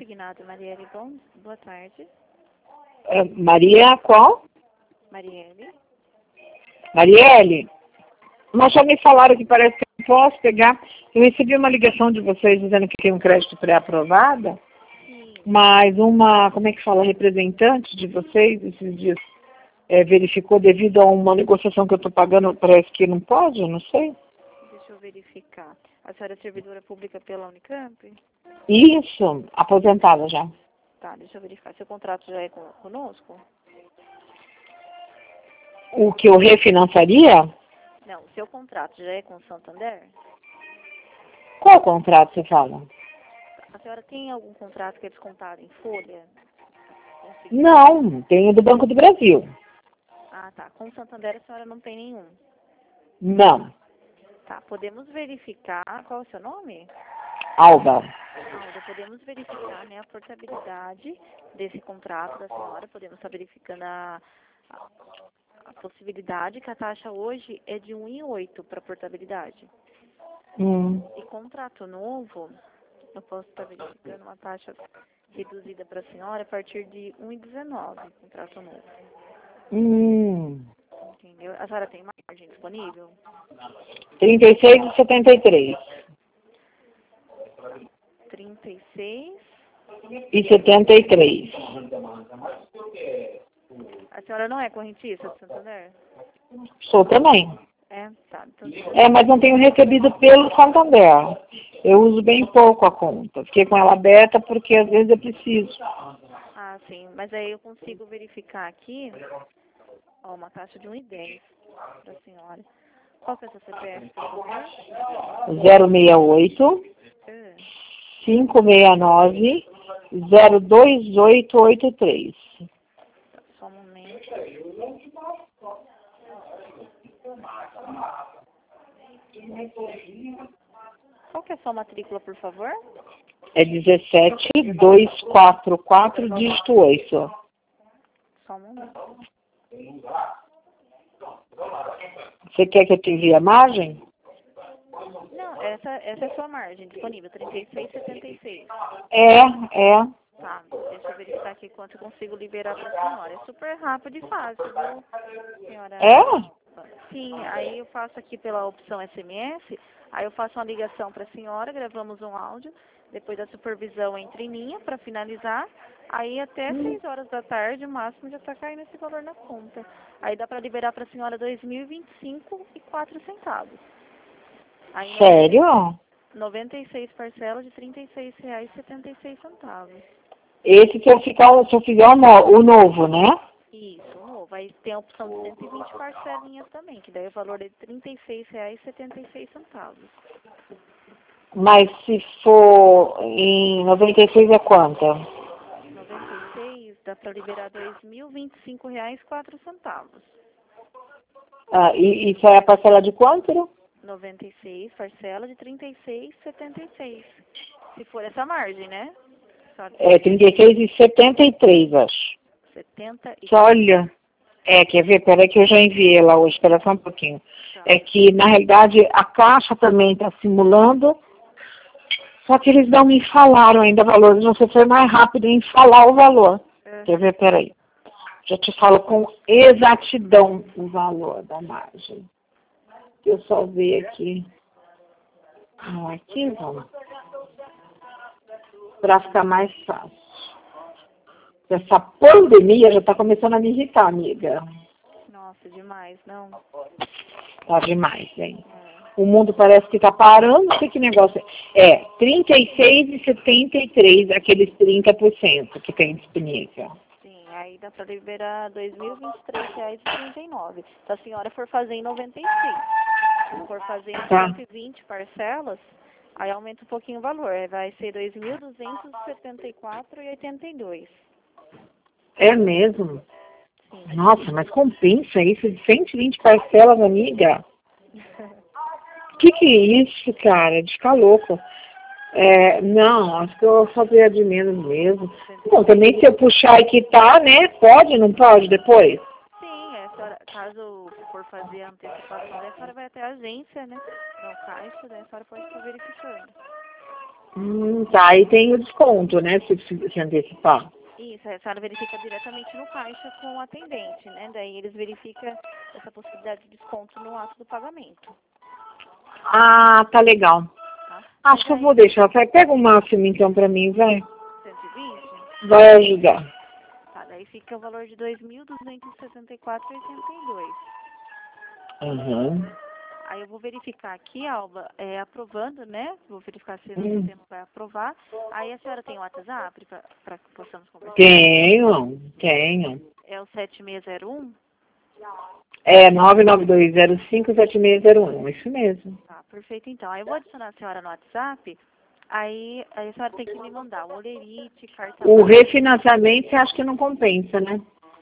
consignado, Marielle. Boa tarde. Maria qual? Marielle. Marielle? Mas já me falaram que parece que eu posso pegar. Eu recebi uma ligação de vocês dizendo que tem um crédito pré-aprovado, mas como é que fala, representante de vocês esses dias verificou devido a uma negociação que eu estou pagando, parece que não pode, eu não sei. Deixa eu verificar. A senhora é servidora pública pela Unicamp? Isso, aposentada já. Tá, deixa eu verificar. Seu contrato já é conosco? O que eu refinanciaria? Não, seu contrato já é com o Santander? Qual contrato você fala? A senhora tem algum contrato que é descontado em folha? Não, tenho do Banco do Brasil. Ah, tá. Com o Santander a senhora não tem nenhum? Não. Tá, podemos verificar. Qual é o seu nome? Alba. Alda, podemos verificar, né, a portabilidade desse contrato da senhora. Podemos estar verificando a possibilidade que a taxa hoje é de 1,8 para portabilidade. E contrato novo, eu posso estar verificando uma taxa reduzida para a senhora a partir de 1,19, contrato novo. Entendeu? A senhora tem margem disponível? 36,73. 36 e 73. A senhora não é correntista do Santander? Sou também. Tá. Então, mas não tenho recebido pelo Santander. Eu uso bem pouco a conta. Fiquei com ela aberta porque às vezes eu preciso. Ah, sim. Mas aí eu consigo verificar aqui, uma taxa de 1,10 para a senhora. Qual que é a sua CPF, por favor? 068 569 02883. Só um momento. Qual que é a sua matrícula, por favor? É 17244, dígito 8. Só um momento. Você quer que eu te envie a margem? Não, essa é a sua margem disponível, 36,76. É. Tá, deixa eu verificar aqui quanto eu consigo liberar para a senhora. É super rápido e fácil, viu, senhora? Sim, aí eu faço aqui pela opção SMS, aí eu faço uma ligação para a senhora, gravamos um áudio, depois da supervisão entra em linha para finalizar, aí até 6 horas da tarde, o máximo já está caindo esse valor na conta. Aí dá para liberar para a senhora R$ 2.025,04. Aí, Sério? 96 parcelas de R$ 36,76. Esse se eu fizer o novo, né? Isso, o novo. Aí tem a opção de 120 parcelinhas também, que daí o valor é de R$ 36,76. Mas se for em 96 é quanto? 96 dá para liberar R$ 2.025,04. E isso é a parcela de quanto? 96 parcela de R$ 36,76. Se for essa margem, né? É 36,73, acho. 73. Olha, quer ver? Peraí que eu já enviei lá hoje, espera só um pouquinho. Tá. É que, na realidade, a Caixa também está simulando, só que eles não me falaram ainda o valor. Você foi mais rápido em falar o valor. Quer ver? Peraí. Já te falo com exatidão o valor da margem. Eu só vi aqui no arquivo para ficar mais fácil. Essa pandemia já está começando a me irritar, amiga. Nossa, demais, não? Tá demais, hein? O mundo parece que está parando, não sei que negócio é. 36,73, aqueles 30% que tem disponível. Sim, aí dá para liberar R$ 2.023,39. Se a senhora for fazer em 96, se for fazer em 120 parcelas, aí aumenta um pouquinho o valor. Vai ser R$ 2.274,82. É mesmo? Sim. Nossa, mas compensa isso de 120 parcelas, amiga? Que é isso, cara? De ficar louco. Não, acho que eu vou fazer a de menos mesmo. Bom, também se eu puxar e quitar, né? Pode, não pode depois? Sim, caso for fazer a antecipação, a senhora vai até a agência, né? No caixa, daí a senhora pode estar verificando. Tá, e tem o desconto, né, se antecipar. Isso, a senhora verifica diretamente no caixa com o atendente, né? Daí eles verificam essa possibilidade de desconto no ato do pagamento, Ah, tá legal. tá? Acho que eu vou deixar. Pega o máximo então pra mim, vai. 120? Vai ajudar. Tá, daí fica o valor de 2.264,82. Uhum. Aí eu vou verificar aqui, Alba, aprovando, né? Vou verificar se o Hum. sistema vai aprovar. Aí a senhora tem o WhatsApp para que possamos conversar? Tenho. É o 7601? É 992057601, isso mesmo. Tá, perfeito então. Aí eu vou adicionar a senhora no WhatsApp, aí a senhora tem que me mandar o olerite, carta O magna. refinanciamento você acha que não compensa, né?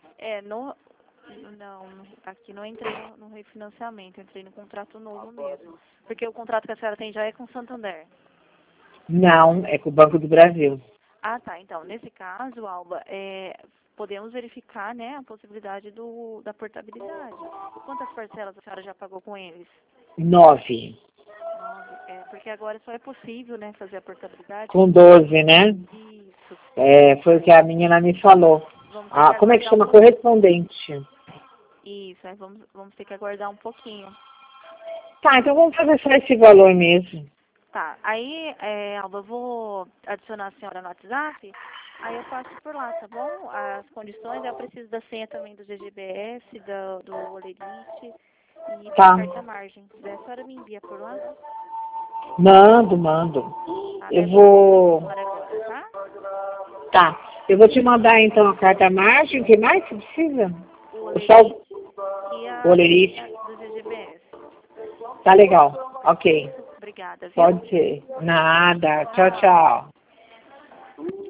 Não, aqui não entrei no refinanciamento, entrei no contrato novo mesmo. Porque o contrato que a senhora tem já é com o Santander. Não, é com o Banco do Brasil. Ah, tá. Então, nesse caso, Alba, podemos verificar, né, a possibilidade da portabilidade. Quantas parcelas a senhora já pagou com eles? 9. 9. Porque agora só é possível, né, fazer a portabilidade. Com 12, né? Isso. Foi o que a menina me falou. Vamos ter Ah, que como é que aguardar chama? um pouquinho. Correspondente. Isso, aí vamos ter que aguardar um pouquinho. Tá, então vamos fazer só esse valor mesmo. Tá, aí, Alba, eu vou adicionar a senhora no WhatsApp, aí eu passo por lá, tá bom? As condições, eu preciso da senha também do GGBS, do Olerite e da Tá. carta margem. Daí a senhora me envia por lá, Mando. tá? Daí Eu eu vou pedir vou. a senhora agora, tá? Tá. Eu vou te mandar então a carta margem. O que mais você precisa? O Só Olerite e o a olerite. senha do GGBS. Tá legal. Ok. Obrigada, viu? Pode ser. Nada. Tchau, Tchau. tchau.